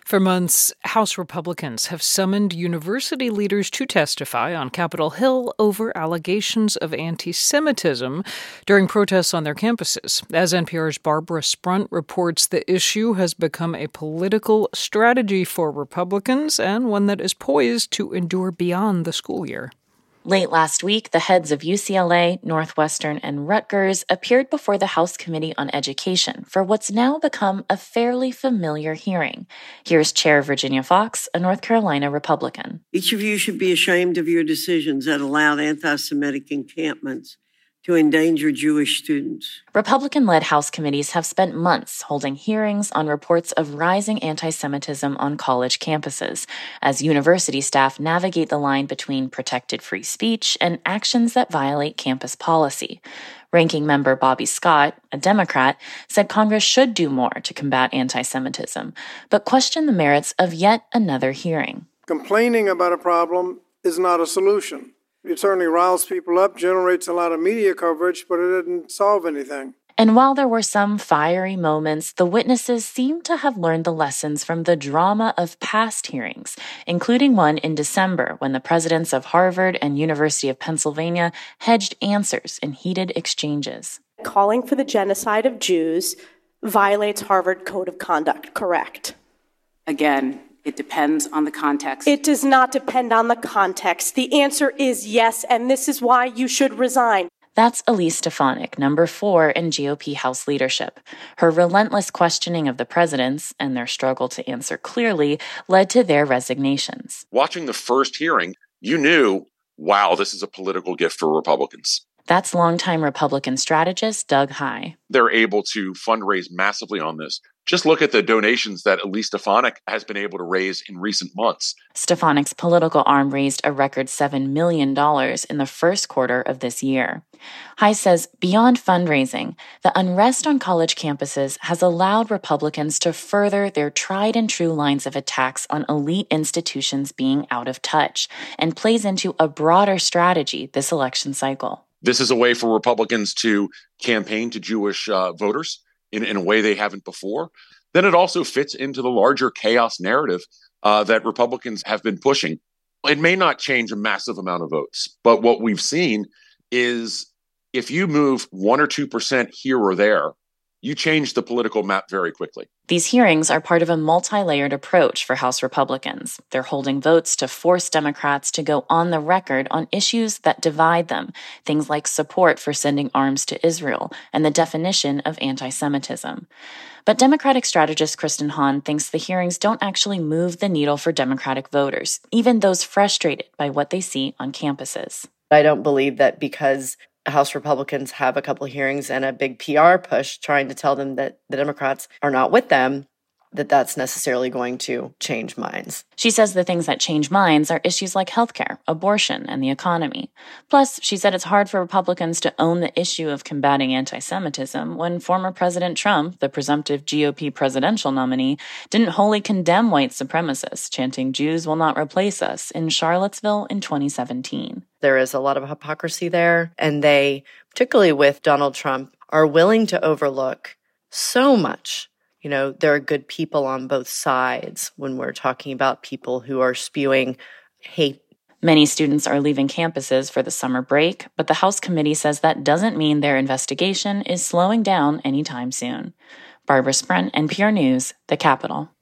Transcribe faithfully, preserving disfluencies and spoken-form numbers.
For months, House Republicans have summoned university leaders to testify on Capitol Hill over allegations of anti-Semitism during protests on their campuses. As N P R's Barbara Sprunt reports, the issue has become a political strategy for Republicans and one that is poised to endure beyond the school year. Late last week, the heads of U C L A, Northwestern, and Rutgers appeared before the House Committee on Education for what's now become a fairly familiar hearing. Here's Chair Virginia Foxx, a North Carolina Republican. Each of you should be ashamed of your decisions that allowed anti-Semitic encampments to endanger Jewish students. Republican-led House committees have spent months holding hearings on reports of rising anti-Semitism on college campuses as university staff navigate the line between protected free speech and actions that violate campus policy. Ranking member Bobby Scott, a Democrat, said Congress should do more to combat anti-Semitism, but questioned the merits of yet another hearing. Complaining about a problem is not a solution. It certainly riles people up, generates a lot of media coverage, but it didn't solve anything. And while there were some fiery moments, the witnesses seemed to have learned the lessons from the drama of past hearings, including one in December when the presidents of Harvard and University of Pennsylvania hedged answers in heated exchanges. Calling for the genocide of Jews violates Harvard Code of Conduct, correct? Again, it depends on the context. It does not depend on the context. The answer is yes, and this is why you should resign. That's Elise Stefanik, number four in G O P House leadership. Her relentless questioning of the presidents and their struggle to answer clearly led to their resignations. Watching the first hearing, you knew, wow, this is a political gift for Republicans. That's longtime Republican strategist Doug Heye. They're able to fundraise massively on this. Just look at the donations that Elise Stefanik has been able to raise in recent months. Stefanik's political arm raised a record seven million dollars in the first quarter of this year. Heye says beyond fundraising, the unrest on college campuses has allowed Republicans to further their tried and true lines of attacks on elite institutions being out of touch and plays into a broader strategy this election cycle. This is a way for Republicans to campaign to Jewish uh, voters in, in a way they haven't before. Then it also fits into the larger chaos narrative uh, that Republicans have been pushing. It may not change a massive amount of votes, but what we've seen is if you move one or two percent here or there, you change the political map very quickly. These hearings are part of a multi-layered approach for House Republicans. They're holding votes to force Democrats to go on the record on issues that divide them, things like support for sending arms to Israel and the definition of anti-Semitism. But Democratic strategist Kristen Hahn thinks the hearings don't actually move the needle for Democratic voters, even those frustrated by what they see on campuses. I don't believe that because House Republicans have a couple of hearings and a big P R push trying to tell them that the Democrats are not with them, that that's necessarily going to change minds. She says the things that change minds are issues like healthcare, abortion, and the economy. Plus, she said it's hard for Republicans to own the issue of combating anti-Semitism when former President Trump, the presumptive G O P presidential nominee, didn't wholly condemn white supremacists, chanting "Jews will not replace us" in Charlottesville in twenty seventeen. There is a lot of hypocrisy there, and they, particularly with Donald Trump, are willing to overlook so much. You know, there are good people on both sides when we're talking about people who are spewing hate. Many students are leaving campuses for the summer break, but the House committee says that doesn't mean their investigation is slowing down anytime soon. Barbara Sprunt, N P R News, The Capitol.